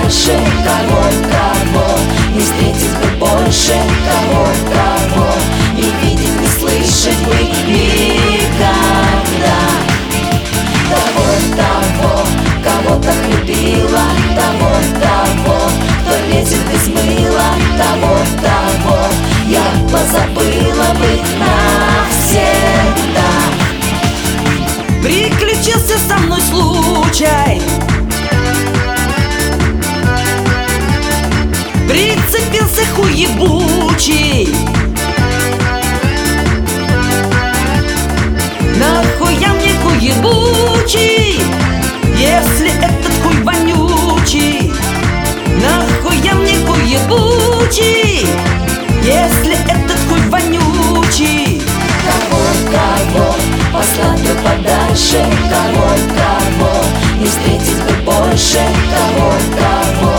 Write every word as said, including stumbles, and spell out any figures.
подальше, кого, кого не встретить бы больше, кого, кого не видеть, не слышать бы никогда. Того, того, кого так любила, того, того, кто лезет без мыла, того, того я позабыла бы навсегда. Приключился со мной случай, прицепился хуебучий. Нахуя мне хуебучий, если этот хуй вонючий? Нахуя мне хуебучий, если этот хуй вонючий? Кого, кого послать бы подальше, кого, кого не встретить бы больше, кого, кого